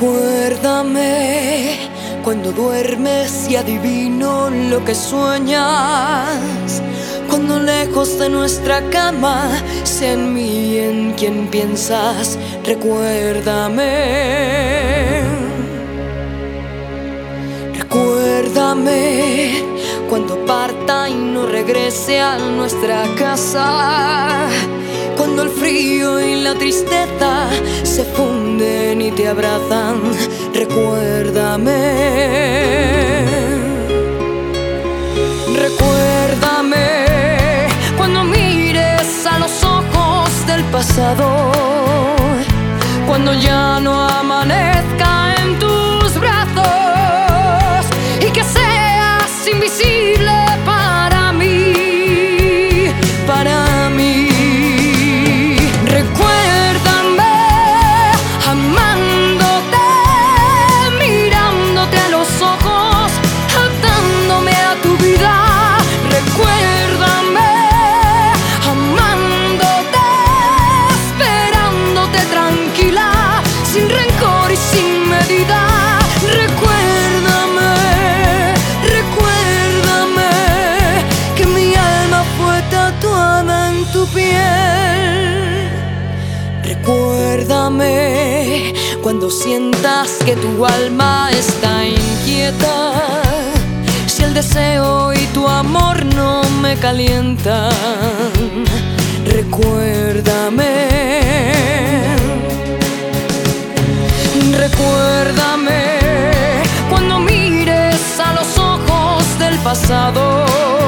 Recuérdame cuando duermes y adivino lo que sueñas. Cuando lejos de nuestra cama, sé en mí en quien piensas. Recuérdame. Recuérdame cuando parta y no regrese a nuestra casa. Cuando el frío y la tristeza se funden y te abrazan. Recuérdame. Recuérdame cuando mires a los ojos del pasado. Cuando ya no amanezca en tus brazos y que seas invisible para mí, para mí. Recuérdame amándote, mirándote a los ojos, atándome a tu vida. Recuérdame amándote, esperándote tranquila, sin rencor y sin medida. Recuérdame, recuérdame que mi alma fue tatuada en tu piel. Recuérdame cuando sientas que tu alma está inquieta. Si el deseo y tu amor no me calientan, recuérdame. Recuérdame cuando mires a los ojos del pasado.